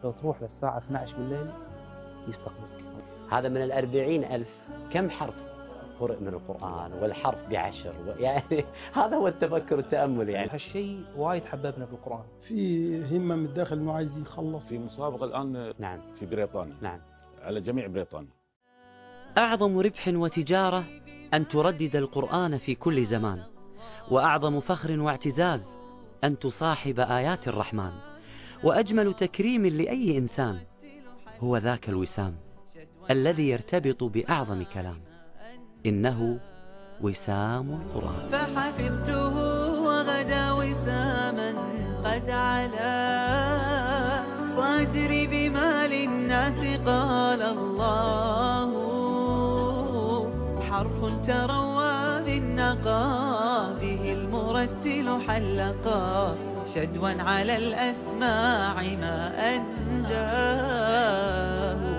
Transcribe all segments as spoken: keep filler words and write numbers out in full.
لو تروح للساعة اثني عشر بالليل يستقبلك. هذا من الأربعين ألف كم حرف قرئ من القرآن والحرف بعشر و... يعني هذا هو التفكر والتأمل. يعني هالشيء وايد حببنا في القرآن. في همة من الداخل انه عايز يخلص. في مسابقة الآن نعم في بريطانيا نعم على جميع بريطانيا. أعظم ربح وتجارة أن تردد القرآن في كل زمان، وأعظم فخر واعتزاز أن تصاحب آيات الرحمن، وأجمل تكريم لأي إنسان هو ذاك الوسام الذي يرتبط بأعظم كلام، إنه وسام القرآن. فحفظته وغدا وساما قد علا صدري بما للناس قال الله، حرف تروى بالنقى به المرتل حلقا شدوا على الأسماع ما أنداه.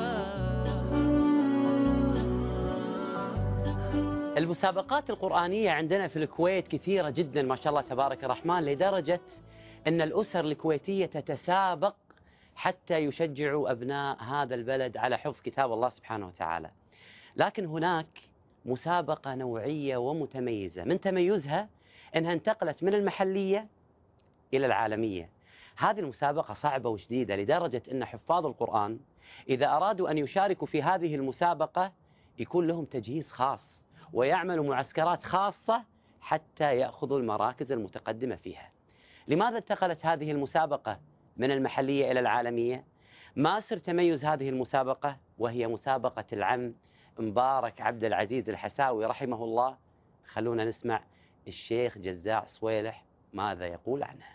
المسابقات القرآنية عندنا في الكويت كثيرة جدا ما شاء الله تبارك الرحمن، لدرجة أن الأسر الكويتية تتسابق حتى يشجعوا أبناء هذا البلد على حفظ كتاب الله سبحانه وتعالى. لكن هناك مسابقة نوعية ومتميزة، من تميزها أنها انتقلت من المحلية إلى العالمية. هذه المسابقة صعبة وشديدة لدرجة أن حفاظ القرآن إذا أرادوا أن يشاركوا في هذه المسابقة يكون لهم تجهيز خاص، ويعملوا معسكرات خاصة حتى يأخذوا المراكز المتقدمة فيها. لماذا انتقلت هذه المسابقة من المحلية إلى العالمية؟ ما سر تميز هذه المسابقة وهي مسابقة العم مبارك عبد العزيز الحساوي رحمه الله. خلونا نسمع الشيخ جزاع صويلح ماذا يقول عنها.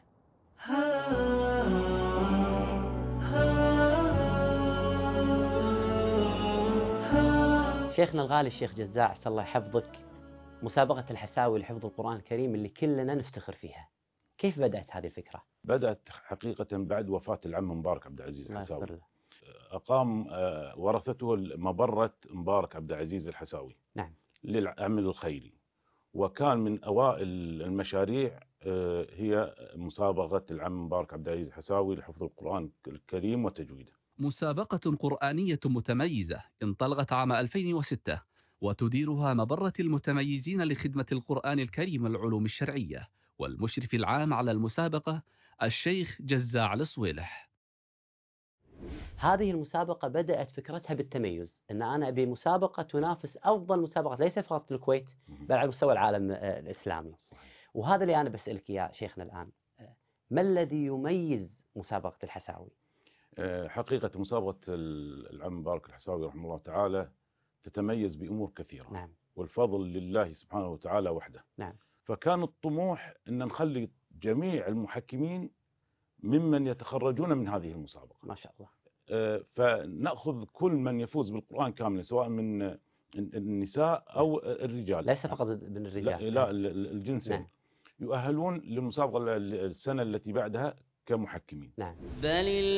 شيخنا الغالي الشيخ جزاع عسى الله يحفظك، مسابقة الحساوي لحفظ القرآن الكريم اللي كلنا نفتخر فيها، كيف بدأت هذه الفكرة؟ بدأت حقيقة بعد وفاة العم مبارك عبد العزيز الله الحساوي. يغفر له. أقام ورثته مبرة مبارك عبد العزيز الحساوي نعم للعمل الخيري، وكان من أوائل المشاريع هي مسابقة العم مبارك عبد العزيز الحساوي لحفظ القرآن الكريم وتجويده. مسابقة قرآنية متميزة انطلقت عام ألفين وستة، وتديرها مبرة المتميزين لخدمة القرآن الكريم والعلوم الشرعية، والمشرف العام على المسابقة الشيخ جزاع الصويلح. هذه المسابقة بدأت فكرتها بالتميز، أن أنا أبي مسابقة تنافس أفضل مسابقة ليس فقط في الكويت بل على مستوى العالم الإسلامي. وهذا اللي أنا بسألك يا شيخنا الآن، ما الذي يميز مسابقة الحساوي؟ حقيقة مسابقة العم مبارك الحساوي رحمه الله تعالى تتميز بأمور كثيرة. نعم. والفضل لله سبحانه وتعالى وحده. نعم. فكان الطموح أن نخلي جميع المحكمين ممن يتخرجون من هذه المسابقة. ما شاء الله. فنأخذ كل من يفوز بالقرآن كاملا سواء من النساء أو الرجال. ليس فقط من الرجال. لا, لا الجنسين. نعم. يؤهلون للمسابقة السنة التي بعدها كمحكمين. نعم. بل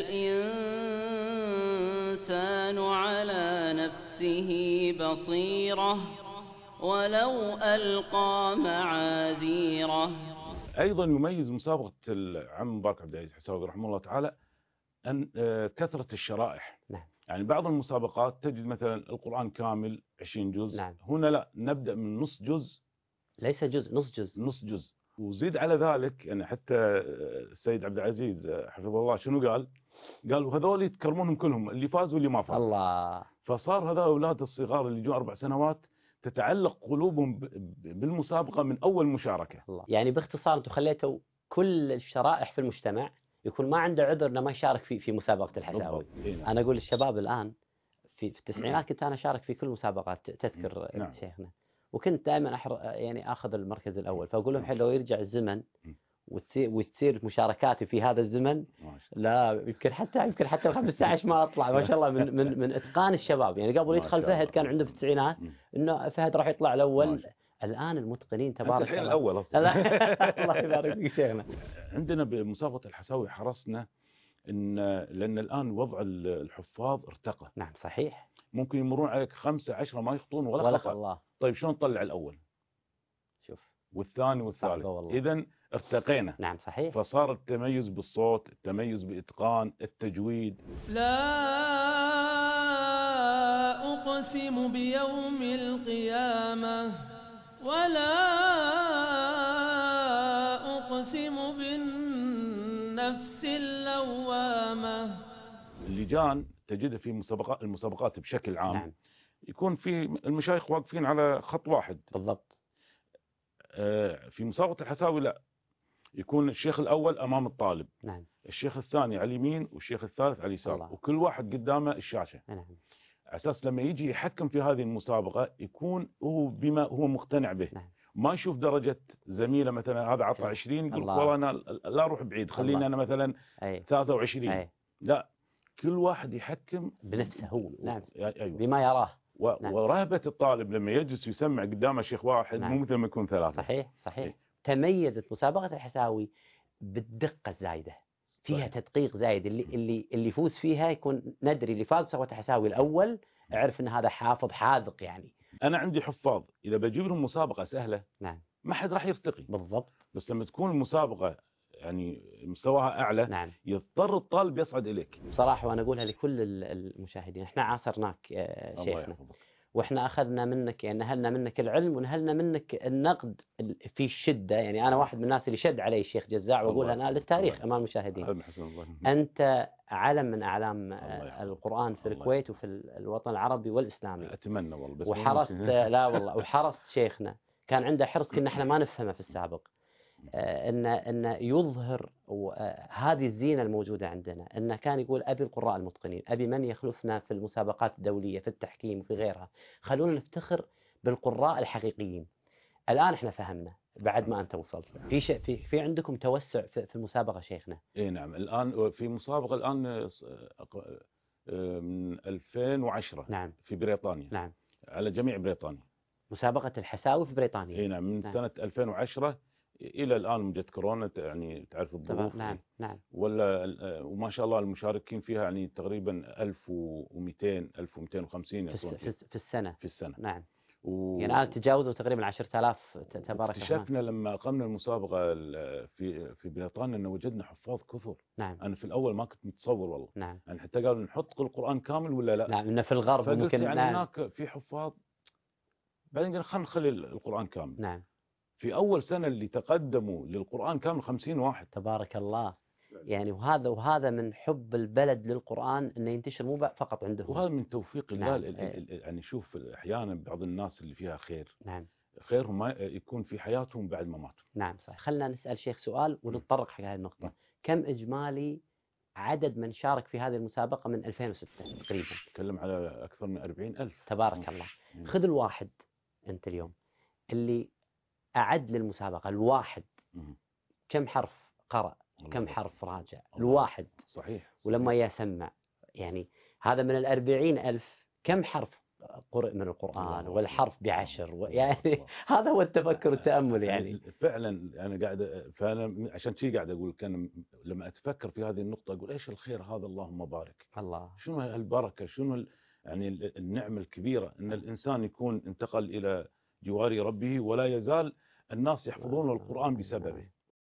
الإنسان على نفسه بصيرة ولو ألقى معاذيره. أيضا يميز مسابقة العم مبارك عبد العزيز الحساوي رحمه الله تعالى أن كثرة الشرائح. نعم. يعني بعض المسابقات تجد مثلا القرآن كامل عشرين جزء. نعم. هنا لا، نبدأ من نص جزء. ليس جزء، نص جزء. نص جزء. وزيد على ذلك يعني حتى السيد عبد العزيز حفظه الله شنو قال؟ قال وهذول يتكرمونهم كلهم، اللي فاز واللي ما فاز. الله. فصار هذا أولاد الصغار اللي جو أربع سنوات تتعلق قلوبهم بالمسابقة من أول مشاركة. الله. يعني باختصار أنتم خليتوا كل الشرائح في المجتمع يكون ما عنده عذر انه ما يشارك في في مسابقة الحساوي. إيه. انا اقول للشباب الان في في التسعينات كنت انا اشارك في كل مسابقات تذكر. نعم. شيخنا، وكنت دائما أحر... يعني اخذ المركز الاول، فاقول لهم حلو لو يرجع الزمن وتصير وتصير مشاركاتي في هذا الزمن لا يمكن حتى يمكن حتى خمسة عشر ما اطلع. ما شاء الله من من من اتقان الشباب. يعني قبل يدخل فهد كان عنده في التسعينات انه فهد راح يطلع الاول، الان المتقنين تبارك الله. الحين الاول اصلا. الله يبارك فيك شيخنا. عندنا بمسابقة الحساوي حرصنا ان لان الان وضع الحفاظ ارتقى. نعم صحيح. ممكن يمرون عليك خمسة عشرة ما يخطون ولا خطأ. الله. طيب شلون نطلع الاول؟ شوف. والثاني والثالث. إذن ارتقينا. نعم صحيح. فصار التميز بالصوت، التميز بإتقان، التجويد. لا أقسم بيوم القيامة ولا أقسم بالنفس اللوامة. اللجان تجدها في مسابقات المسابقات بشكل عام. نعم. يكون في المشايخ واقفين على خط واحد. بالضبط. آه في مسابقة الحساوي لا، يكون الشيخ الأول أمام الطالب. نعم. الشيخ الثاني على اليمين والشيخ الثالث على اليسار. الله. وكل واحد قدامه الشاشة. نعم. على أساس لما يجي يحكم في هذه المسابقة يكون هو بما هو مقتنع به. نعم. ما يشوف درجة زميله مثلا هذا عطى عشرين يقول والله أنا لا أروح بعيد خليني الله. أنا مثلا أي. ثلاثة وعشرين. أي. لا، كل واحد يحكم بنفسه هو. نعم. أيوة. بما يراه. و... نعم. ورهبة الطالب لما يجلس ويسمع قدامه شيخ واحد نعم. مو مثل ما يكون ثلاثة. صحيح صحيح. إيه؟ تميزت مسابقة الحساوي بالدقة الزايدة، فيها صحيح. تدقيق زايد، اللي اللي اللي يفوز فيها يكون ندري اللي فاز مسابقة الحساوي الأول عرف أن هذا حافظ حاذق يعني. أنا عندي حفاظ إذا بجيب لهم مسابقة سهلة نعم ما حد راح يرتقي. بالضبط. بس لما تكون المسابقة يعني مستواها أعلى نعم. يضطر الطالب يصعد إليك. بصراحة وأنا أقولها لكل المشاهدين، إحنا عاصرناك شيخنا وإحنا أخذنا منك يعني نهلنا منك العلم ونهلنا منك النقد في الشدة. يعني أنا واحد من الناس اللي شد علي الشيخ جزاع وأقول أنا للتاريخ الله. أمام المشاهدين الله. أنت علم من أعلام القرآن في الكويت وفي الوطن العربي والإسلامي. أتمنى والله. بس وحرصت لا والله وحرصت شيخنا كان عنده حرص كنا إحنا ما نفهمه في السابق، أن أن يظهر هذه الزينة الموجودة عندنا، أنه كان يقول أبي القراء المتقنين، أبي من يخلفنا في المسابقات الدولية في التحكيم وفي غيرها، خلونا نفتخر بالقراء الحقيقيين. الآن إحنا فهمنا بعد ما أنت وصلت في شيء في في عندكم توسع في, في المسابقة شيخنا. إيه نعم الآن في مسابقة الآن من ألفين وعشرة. نعم. في بريطانيا. نعم. على جميع بريطانيا. مسابقة الحساوي في بريطانيا. إيه نعم من نعم. سنة ألفين وعشرة إلى الآن جت كورونا يعني تعرف الظروف. نعم نعم. ولا وما شاء الله المشاركين فيها يعني تقريبا ألف ومئتين ألف ومئتين وخمسين في, في, في السنة. في السنة. نعم. و... يعني الآن تجاوزوا تقريبا عشرة آلاف تبارك الله. اكتشفنا لما قمنا المسابقة في في بريطانيا أنه وجدنا حفاظ كثر. نعم. أنا في الأول ما كنت متصور والله. نعم. يعني حتى قالوا نحط القرآن كامل ولا لا. نعم إنه في الغرب ممكن. يعني نعم. هناك في حفاظ بعدين قلنا خلينا نخلي القرآن كامل. نعم. في أول سنة اللي تقدموا للقرآن كامل خمسين واحد. تبارك الله. يعني وهذا وهذا من حب البلد للقرآن انه ينتشر مو فقط عندهم. وهذا من توفيق الله. نعم. يعني شوف احيانا بعض الناس اللي فيها خير. نعم. خيرهم ما يكون في حياتهم بعد ما ماتوا. نعم صحيح. خلينا نسأل شيخ سؤال ونتطرق حق هذه النقطة. م. كم إجمالي عدد من شارك في هذه المسابقة من ألفين وستة تقريبا؟ نتكلم على أكثر من أربعين ألف. تبارك م. الله. م. خذ الواحد أنت اليوم اللي أعد للمسابقة الواحد م. كم حرف قرأ؟ كم حرف راجع الواحد؟ صحيح. ولما يسمع يعني هذا من الأربعين ألف كم حرف قرئ من القرآن والحرف بعشر و... يعني هذا هو التفكر والتأمل يعني فعلا. أنا قاعد فأنا عشان شيء قاعد أقول كان لما أتفكر في هذه النقطة أقول إيش الخير هذا اللهم بارك الله. شنو البركة شنو يعني النعمة الكبيرة أن الإنسان يكون انتقل إلى جوار ربه ولا يزال الناس يحفظون القرآن بسببه.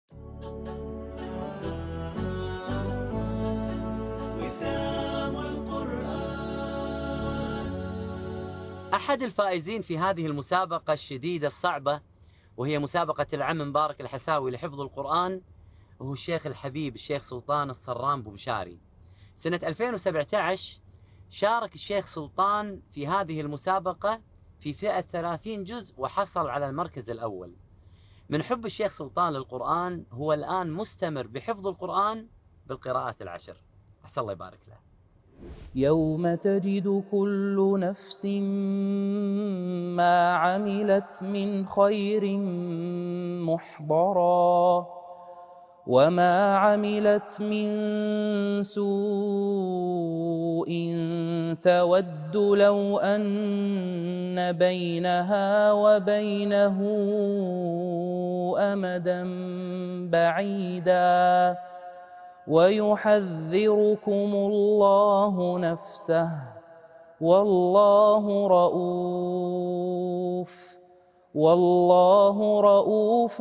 أحد الفائزين في هذه المسابقة الشديدة الصعبة وهي مسابقة العم مبارك الحساوي لحفظ القرآن هو الشيخ الحبيب الشيخ سلطان الصرام بوبشاري. سنة ألفين وسبعة عشر شارك الشيخ سلطان في هذه المسابقة في فئة ثلاثين جزء وحصل على المركز الأول. من حب الشيخ سلطان للقرآن هو الآن مستمر بحفظ القرآن بالقراءات العشر. أسأل الله يبارك له. يوم تجد كل نفس ما عملت من خير محضرا وما عملت من سوء تود لو أن بينها وبينه أمدا بعيدا ويحذركم الله نفسه والله رؤوف والله رؤوف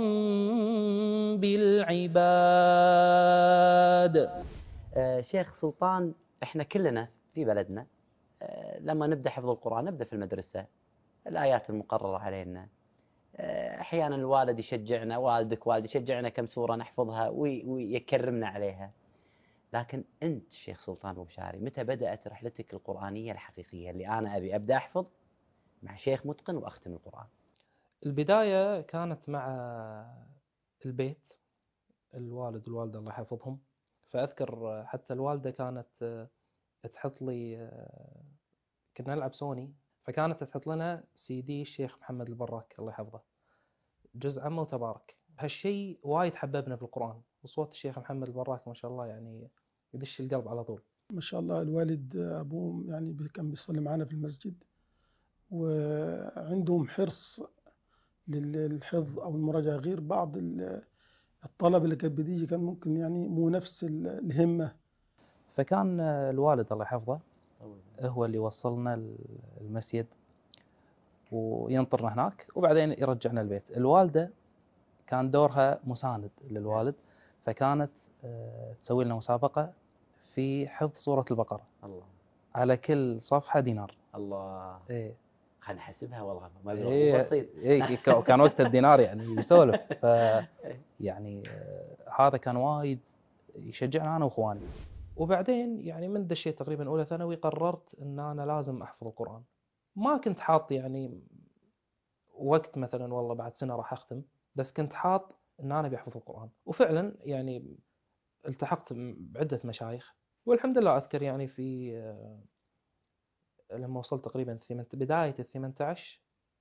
بالعباد. آه شيخ سلطان، احنا كلنا في بلدنا آه لما نبدأ حفظ القرآن نبدأ في المدرسة، الآيات المقررة علينا، آه أحيانا الوالد يشجعنا، والدك والد يشجعنا كم سورة نحفظها وي- ويكرمنا عليها. لكن أنت شيخ سلطان أبو بشاري، متى بدأت رحلتك القرآنية الحقيقية اللي أنا أبي أبدأ أحفظ مع شيخ متقن وأختم القرآن؟ البداية كانت مع البيت، الوالد والوالدة الله يحفظهم. فأذكر حتى الوالدة كانت تحط لي، كنا نلعب سوني، فكانت تحط لنا سي دي الشيخ محمد البراك الله يحفظه، جزء عمه وتبارك. هالشيء وايد حببنا بالقرآن، وصوت الشيخ محمد البراك ما شاء الله يعني يدش القلب على طول. ما شاء الله الوالد أبوه يعني كان بيصلي معنا في المسجد، وعندهم حرص للحفظ أو المراجعة، غير بعض الطلبة اللي كانت بتيجي كان ممكن يعني مو نفس الهمة. فكان الوالد الله يحفظه هو اللي وصلنا المسجد وينطرنا هناك، وبعدين يرجعنا البيت. الوالدة كان دورها مساند للوالد، فكانت تسوي لنا مسابقة في حفظ سورة البقرة. الله. على كل صفحة دينار. الله. إيه. خلينا نحسبها والله ما إيه بسيط. إيه كان وقت الدينار يعني يسولف. ف يعني هذا كان وايد يشجعنا أنا وإخواني. وبعدين يعني من دشيت تقريبا أولى ثانوي قررت أن أنا لازم أحفظ القرآن. ما كنت حاط يعني وقت مثلا والله بعد سنة راح أختم، بس كنت حاط أن أنا بيحفظ القرآن. وفعلا يعني التحقت بعدة مشايخ، والحمد لله. أذكر يعني في لما وصلت تقريبا بداية الثمانية عشر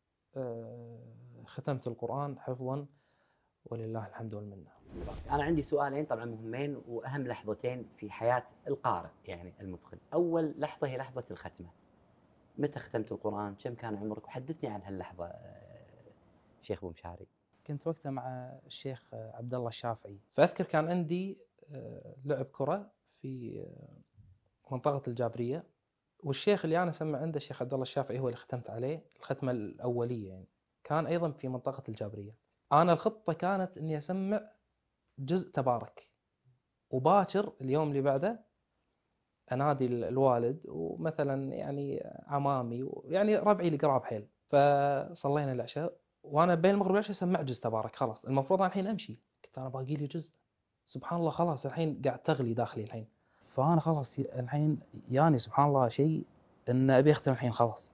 ختمت القرآن حفظا ولله الحمد والمنة. أنا عندي سؤالين طبعا مهمين وأهم لحظتين في حياة القارئ يعني المتقن. أول لحظة هي لحظة الختمة، متى ختمت القرآن؟ كم كان عمرك؟ وحدثني عن هاللحظة شيخ أبو بشاري. كنت وقتها مع الشيخ عبد الله الشافعي. فأذكر كان عندي لعب كرة في منطقة الجابرية، والشيخ اللي أنا سمع عنده الشيخ عبد الله الشافعي هو اللي ختمت عليه الختمة الأولية، يعني كان أيضا في منطقة الجابرية. أنا الخطة كانت إني أسمع جزء تبارك، وباكر اليوم اللي بعده أنادي الوالد ومثلا يعني عمامي يعني ربعي اللي قراب حيل. فصلينا العشاء وأنا بين المغرب والعشاء سمع جزء تبارك. خلاص المفروض أنا الحين أمشي، كنت أنا باقي لي جزء. سبحان الله خلاص الحين قاعد تغلي داخلي الحين. فأنا خلاص الحين يعني سبحان الله شيء إن أبي أختم الحين خلاص.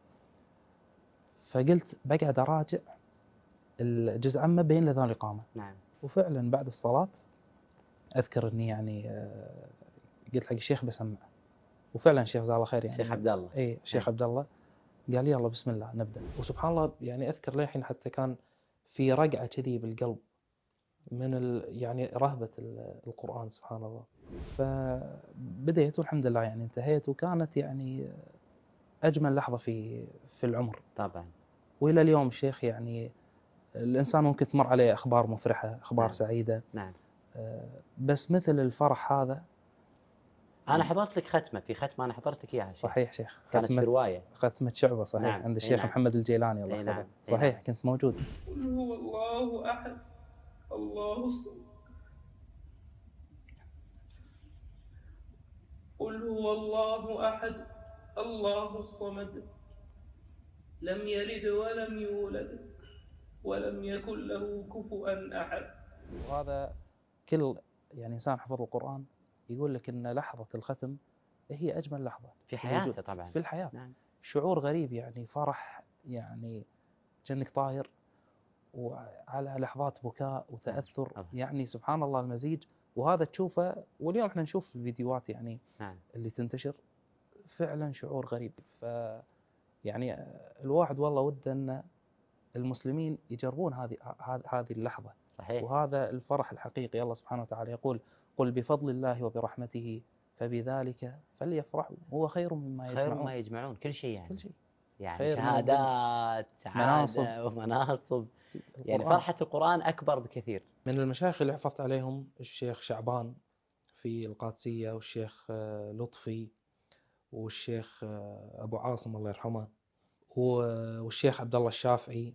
فقلت بقعد أراجع الجزء عامة بين الأذان والإقامة. نعم. وفعلا بعد الصلاة أذكر إني يعني قلت حق الشيخ بسمع، وفعلا الشيخ جزاه الله خير يعني الشيخ عبد الله. إيه الشيخ عبد الله قال لي يلا بسم الله نبدأ. وسبحان الله يعني أذكر للحين حتى كان في رقعة كذي بالقلب من ال يعني رهبة القرآن سبحان الله. فبديت والحمد لله يعني انتهيت، وكانت يعني أجمل لحظة في في العمر طبعا. وإلى اليوم الشيخ يعني الإنسان ممكن تمر عليه أخبار مفرحة، أخبار نعم. سعيدة. نعم. بس مثل الفرح هذا. أنا حضرت لك ختمة في ختمة أنا حضرتك إياها شيخ. صحيح شيخ. كانت في رواية. ختمة شعبة صحيح. نعم. عند الشيخ نعم. محمد الجيلاني الله يحفظه. نعم. صحيح. نعم. كنت موجود. قل هو الله أحد الله الصمد قل هو الله أحد الله الصمد لم يلد ولم يولد ولم يكن له كفوا أحد. وهذا كل يعني إنسان حفظ القرآن يقول لك إن لحظة الختم هي أجمل لحظة في حياته طبعا. في الحياة. نعم. شعور غريب يعني فرح يعني كأنك طاير، وعلى لحظات بكاء وتأثر. نعم. يعني سبحان الله المزيج. وهذا تشوفه واليوم احنا نشوف الفيديوهات يعني نعم. اللي تنتشر فعلا شعور غريب. ف يعني الواحد والله وده أن المسلمين يجربون هذه هذه اللحظة. صحيح. وهذا الفرح الحقيقي. الله سبحانه وتعالى يقول قل بفضل الله وبرحمته فبذلك فليفرحوا هو خير مما يجمعون. خير ما يجمعون كل شيء يعني. كل شيء. يعني شهادات سعادة ومناصب. يعني فرحة القرآن أكبر بكثير. من المشايخ اللي حفظت عليهم الشيخ شعبان في القادسية، والشيخ لطفي، والشيخ أبو عاصم الله يرحمه، والشيخ عبد الله الشافعي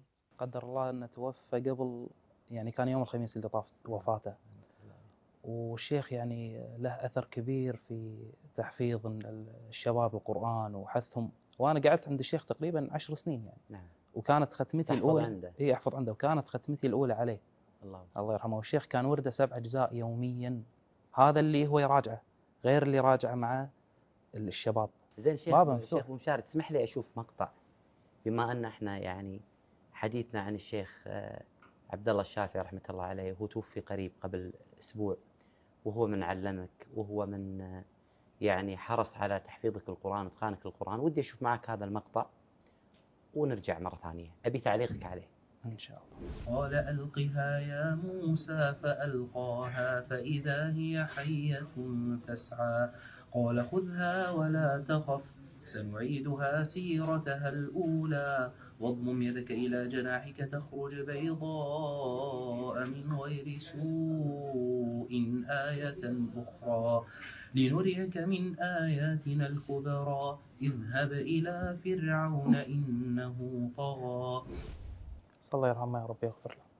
قدر الله أنه توفى قبل، يعني كان يوم الخميس اللي طاف وفاته. والشيخ يعني له أثر كبير في تحفيظ الشباب القرآن وحثهم. وأنا قعدت عند الشيخ تقريبا عشر سنين يعني. نعم. وكانت ختمتي تحفظ الأولى عنده. إيه أحفظ عنده، وكانت ختمتي الأولى عليه. الله الله يرحمه. والشيخ كان ورده سبع أجزاء يوميا، هذا اللي هو يراجعه غير اللي راجعه مع الشباب. زين شيخ بابا مفتوح. شيخ أبو مشاري، تسمح لي أشوف مقطع، بما أن احنا يعني حديثنا عن الشيخ آه، عبد الله الشافعي رحمة الله عليه، وهو توفي قريب قبل أسبوع، وهو من علمك، وهو من آه، يعني حرص على تحفيظك للقرآن وإتقانك للقرآن. ودي أشوف معك هذا المقطع ونرجع مرة ثانية، أبي تعليقك عليه إن شاء الله. قال ألقها يا موسى فألقاها فإذا هي حية تسعى قال خذها ولا تخف سنعيدها سيرتها الأولى واضمم يدك إلى جناحك تخرج بيضاء من غير سوء آية أخرى لنريك من آياتنا الكبرى اذهب إلى فرعون إنه طغى. الله يرحمه يا رب يغفر له.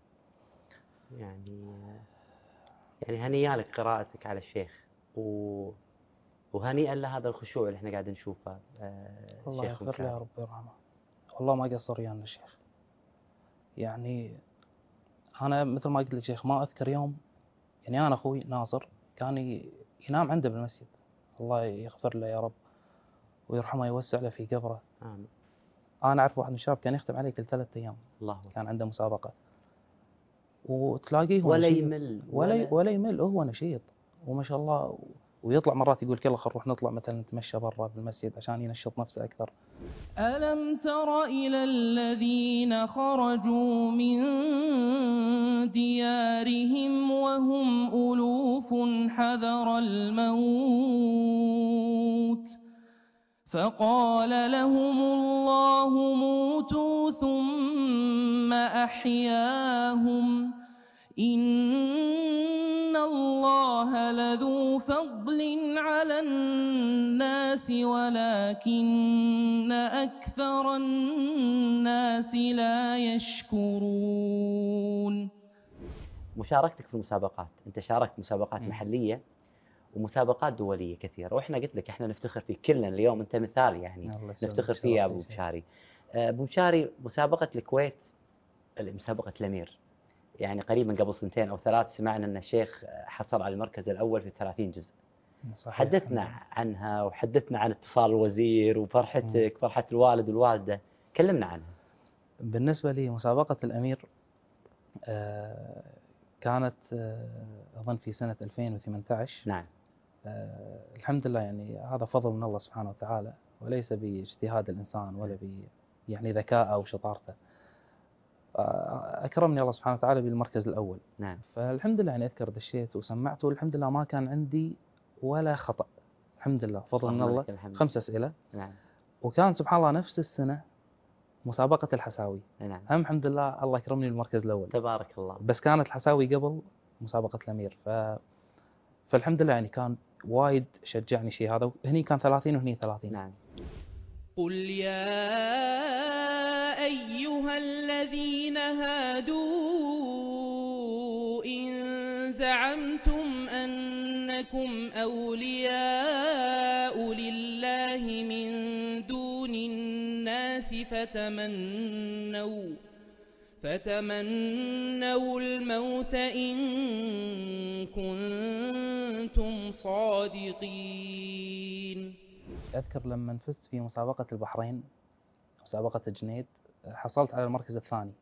يعني يعني هنيئا لك قراءتك على الشيخ، و... وهنيئا لهذا الخشوع اللي احنا قاعد نشوفه. آه الله يغفر له يا رب يرحمه. والله ما قصر يعني الشيخ. يعني أنا مثل ما قلت لك شيخ، ما أذكر يوم يعني أنا أخوي ناصر كان ينام عنده بالمسجد. الله يغفر له يا رب ويرحمه ويوسع له في قبره. آمين. أنا أعرف واحد من الشباب كان يختم عليه كل ثلاثة أيام. الله كان عنده مسابقة وتلاقيه ولا نشيط. يمل ولا ولا, ولا يمل، هو نشيط وما شاء الله. ويطلع مرات يقول يلا خل نروح نطلع مثلا نتمشى برا بالمسجد عشان ينشط نفسه أكثر. ألم تر إلى الذين خرجوا من ديارهم وهم ألوف حذر الموت فقال لهم الله موتوا ثم أحياهم إن الله لذو فضل على الناس ولكن أكثر الناس لا يشكرون. مشاركتك في المسابقات، أنت شاركت مسابقات محلية ومسابقات دولية كثيرة، وإحنا قلت لك إحنا نفتخر فيك كلنا اليوم، أنت مثال يعني نفتخر فيه يا أبو مشاري. أبو مشاري، مسابقة الكويت، مسابقة الأمير، يعني قريبا قبل سنتين أو ثلاث سمعنا أن الشيخ حصل على المركز الأول في ثلاثين جزء. صحيح. حدثنا عنها وحدثنا عن اتصال الوزير وفرحتك، فرحة الوالد والوالدة، كلمنا عنها. بالنسبة لي مسابقة الأمير آه كانت آه أظن في سنة ألفين وثمانية عشر. نعم. آه الحمد لله، يعني هذا فضل من الله سبحانه وتعالى، وليس باجتهاد الإنسان ولا ب يعني ذكاء أو شطارته. أكرمني الله سبحانه وتعالى بالمركز الأول. نعم. فالحمد لله يعني أذكر دشيت وسمعت، والحمد لله ما كان عندي ولا خطأ، الحمد لله فضل من الله. خمس أسئلة. نعم. وكان سبحان الله نفس السنة مسابقة الحساوي. نعم. هم الحمد لله الله أكرمني بالمركز الأول. تبارك الله. بس كانت الحساوي قبل مسابقة الأمير. ف... فالحمد لله يعني كان وايد شجعني شيء هذا. هني كان ثلاثين وهني ثلاثين. نعم. قل يا أيها الذين هادوا إن زعمتم أنكم أولياء لله من دون الناس فتمنوا فتمنوا الموت إن كنتم صادقين. أذكر لما فزت في مسابقة البحرين، مسابقة الجنيد، حصلت على المركز الثاني.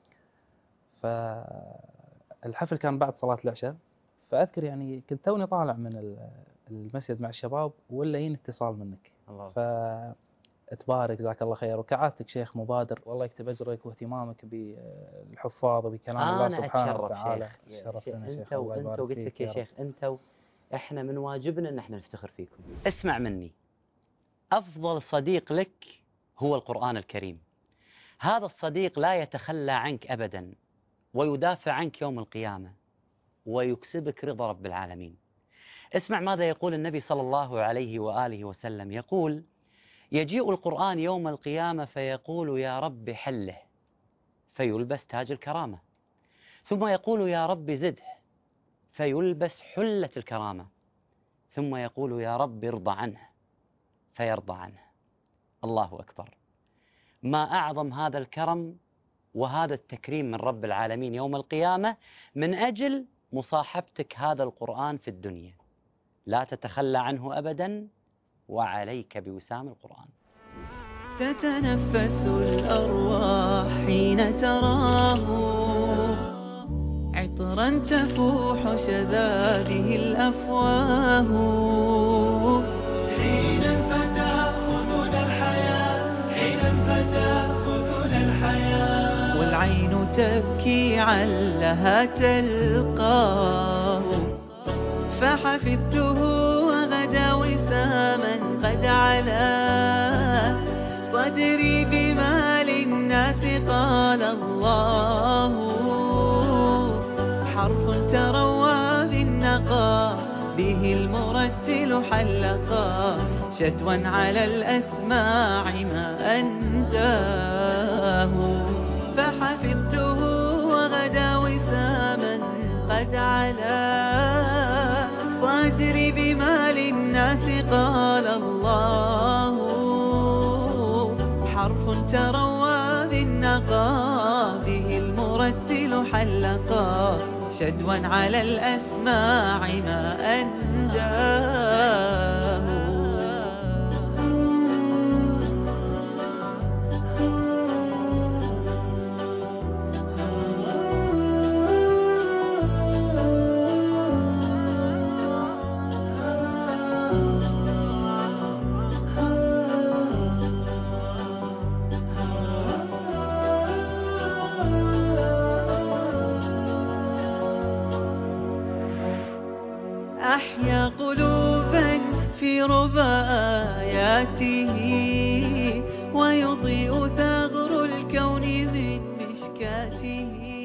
فالحفل كان بعد صلاة العشاء، فأذكر يعني كنت توني طالع من المسجد مع الشباب ولا ين اتصال منك. الله. فتبارك جزاك الله خير، وكعادتك شيخ مبادر، والله يكتب أجرك واهتمامك بالحفاظ وبكلام الله سبحانه وتعالى. شرف لنا شيخ. أنت وأنت وقلت لك يا شيخ، أنت إحنا من واجبنا أن احنا نفتخر فيكم. اسمع مني، أفضل صديق لك هو القرآن الكريم. هذا الصديق لا يتخلى عنك أبدا، ويدافع عنك يوم القيامة، ويكسبك رضا رب العالمين. اسمع ماذا يقول النبي صلى الله عليه وآله وسلم، يقول: يجيء القرآن يوم القيامة فيقول: يا رب حله، فيلبس تاج الكرامة. ثم يقول يا رب زده فيلبس حلة الكرامة. ثم يقول يا رب ارضى عنه فيرضى عنه. الله أكبر، ما أعظم هذا الكرم وهذا التكريم من رب العالمين يوم القيامة من أجل مصاحبتك هذا القرآن في الدنيا. لا تتخلى عنه أبدا، وعليك بوسام القرآن. تتنفس الأرواح حين تراه عطرا تفوح شذابه الأفواه. حين فتأخذنا الحياة حين فتأخذنا الحياة والعين تبكي علها تلقاه. فحفظته وغدا وساما قد علا صدري بما للناس قال الله. حرف تروى بالنقى به المرتل حلقا شدوا على الأسماع ما أنداه. فحفظته وغدا وساما قد علا صدري بما للناس قال الله. حرف تروى بالنقى به المرتل حلقا شدوا على الأسماع ما أنداه. أحيا قلوبا في ربى آياته ويضيء ثغر الكون من مشكاته.